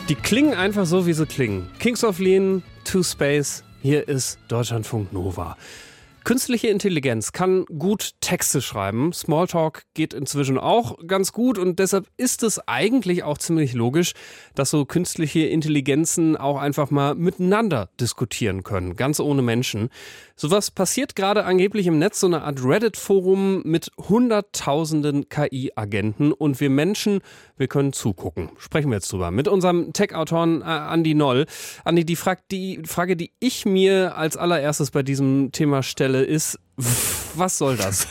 Die klingen einfach so, wie sie klingen. Kings of Lean, To Space, hier ist Deutschlandfunk Nova. Künstliche Intelligenz kann gut Texte schreiben. Smalltalk geht inzwischen auch ganz gut und deshalb ist es eigentlich auch ziemlich logisch, dass so künstliche Intelligenzen auch einfach mal miteinander diskutieren können, ganz ohne Menschen. Sowas passiert gerade angeblich im Netz, so eine Art Reddit-Forum mit hunderttausenden KI-Agenten und wir Menschen, wir können zugucken. Sprechen wir jetzt drüber mit unserem Tech-Autoren Andi Noll. Andi, die Frage, die ich mir als allererstes bei diesem Thema stelle, ist, was soll das?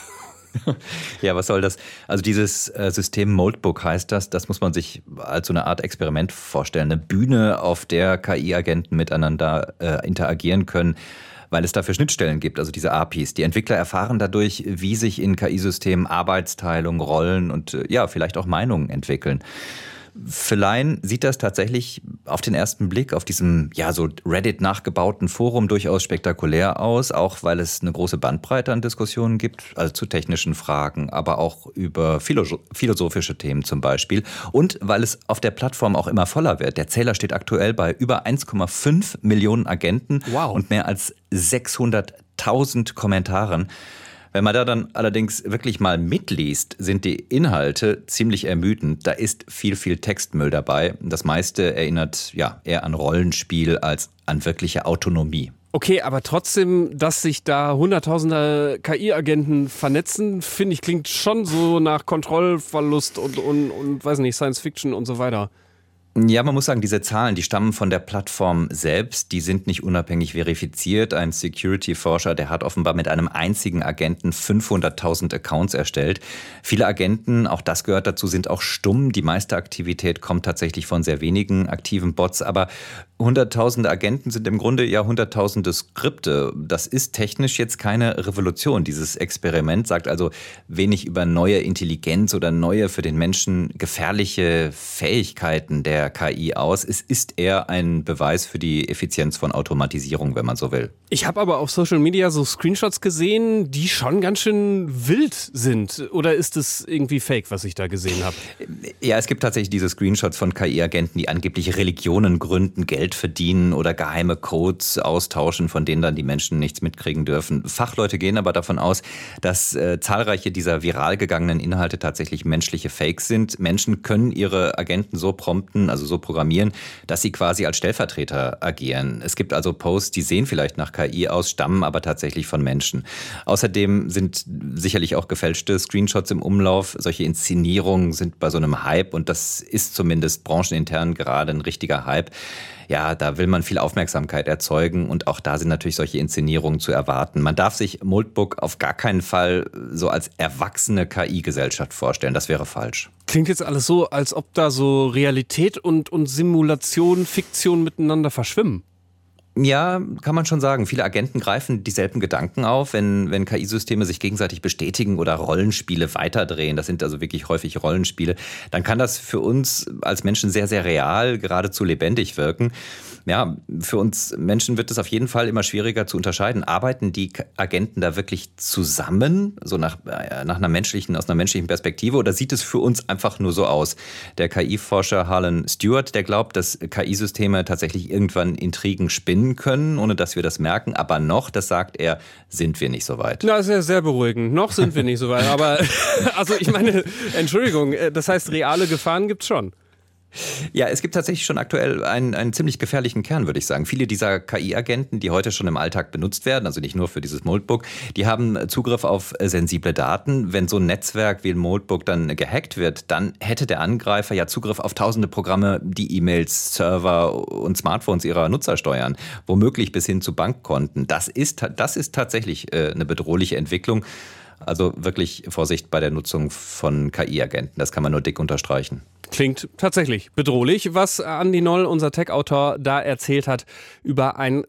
Ja, was soll das? Also dieses System Moldbook heißt das muss man sich als so eine Art Experiment vorstellen. Eine Bühne, auf der KI-Agenten miteinander interagieren können, weil es dafür Schnittstellen gibt, also diese APIs. Die Entwickler erfahren dadurch, wie sich in KI-Systemen Arbeitsteilung, Rollen und vielleicht auch Meinungen entwickeln. Für Laien sieht das tatsächlich auf den ersten Blick auf diesem so Reddit nachgebauten Forum durchaus spektakulär aus, auch weil es eine große Bandbreite an Diskussionen gibt, also zu technischen Fragen, aber auch über philosophische Themen zum Beispiel und weil es auf der Plattform auch immer voller wird. Der Zähler steht aktuell bei über 1,5 Millionen Agenten und mehr als 600.000 Kommentaren. Wenn man da dann allerdings wirklich mal mitliest, sind die Inhalte ziemlich ermüdend. Da ist viel Textmüll dabei. Das meiste erinnert eher an Rollenspiel als an wirkliche Autonomie. Okay, aber trotzdem, dass sich da hunderttausende KI-Agenten vernetzen, finde ich, klingt schon so nach Kontrollverlust und weiß nicht, Science Fiction und so weiter. Ja, man muss sagen, diese Zahlen, die stammen von der Plattform selbst, die sind nicht unabhängig verifiziert. Ein Security-Forscher, der hat offenbar mit einem einzigen Agenten 500.000 Accounts erstellt. Viele Agenten, auch das gehört dazu, sind auch stumm. Die meiste Aktivität kommt tatsächlich von sehr wenigen aktiven Bots, aber hunderttausende Agenten sind im Grunde hunderttausende Skripte. Das ist technisch jetzt keine Revolution. Dieses Experiment sagt also wenig über neue Intelligenz oder neue für den Menschen gefährliche Fähigkeiten der KI aus. Es ist eher ein Beweis für die Effizienz von Automatisierung, wenn man so will. Ich habe aber auf Social Media so Screenshots gesehen, die schon ganz schön wild sind. Oder ist es irgendwie fake, was ich da gesehen habe? Ja, es gibt tatsächlich diese Screenshots von KI-Agenten, die angeblich Religionen gründen, Geld verdienen oder geheime Codes austauschen, von denen dann die Menschen nichts mitkriegen dürfen. Fachleute gehen aber davon aus, dass zahlreiche dieser viral gegangenen Inhalte tatsächlich menschliche Fakes sind. Menschen können ihre Agenten so prompten, also so programmieren, dass sie quasi als Stellvertreter agieren. Es gibt also Posts, die sehen vielleicht nach KI aus, stammen aber tatsächlich von Menschen. Außerdem sind sicherlich auch gefälschte Screenshots im Umlauf. Solche Inszenierungen sind bei so einem Hype und das ist zumindest branchenintern gerade ein richtiger Hype. Ja, da will man viel Aufmerksamkeit erzeugen und auch da sind natürlich solche Inszenierungen zu erwarten. Man darf sich Moldbook auf gar keinen Fall so als erwachsene KI-Gesellschaft vorstellen. Das wäre falsch. Klingt jetzt alles so, als ob da so Realität und Simulation, Fiktion miteinander verschwimmen. Ja, kann man schon sagen. Viele Agenten greifen dieselben Gedanken auf, wenn KI-Systeme sich gegenseitig bestätigen oder Rollenspiele weiterdrehen. Das sind also wirklich häufig Rollenspiele. Dann kann das für uns als Menschen sehr, sehr real, geradezu lebendig wirken. Ja, für uns Menschen wird es auf jeden Fall immer schwieriger zu unterscheiden. Arbeiten die Agenten da wirklich zusammen, so aus einer menschlichen Perspektive, oder sieht es für uns einfach nur so aus? Der KI-Forscher Harlan Stewart, der glaubt, dass KI-Systeme tatsächlich irgendwann Intrigen spinnen können, ohne dass wir das merken. Aber noch, das sagt er, sind wir nicht so weit. Na, ist ja sehr beruhigend. Noch sind wir nicht so weit. Aber, also ich meine, Entschuldigung, das heißt, reale Gefahren gibt's schon. Ja, es gibt tatsächlich schon aktuell einen ziemlich gefährlichen Kern, würde ich sagen. Viele dieser KI-Agenten, die heute schon im Alltag benutzt werden, also nicht nur für dieses Moldbook, die haben Zugriff auf sensible Daten. Wenn so ein Netzwerk wie ein Moldbook dann gehackt wird, dann hätte der Angreifer ja Zugriff auf tausende Programme, die E-Mails, Server und Smartphones ihrer Nutzer steuern, womöglich bis hin zu Bankkonten. Das ist tatsächlich eine bedrohliche Entwicklung. Also wirklich Vorsicht bei der Nutzung von KI-Agenten. Das kann man nur dick unterstreichen. Klingt tatsächlich bedrohlich, was Andi Noll, unser Tech-Autor, da erzählt hat über ein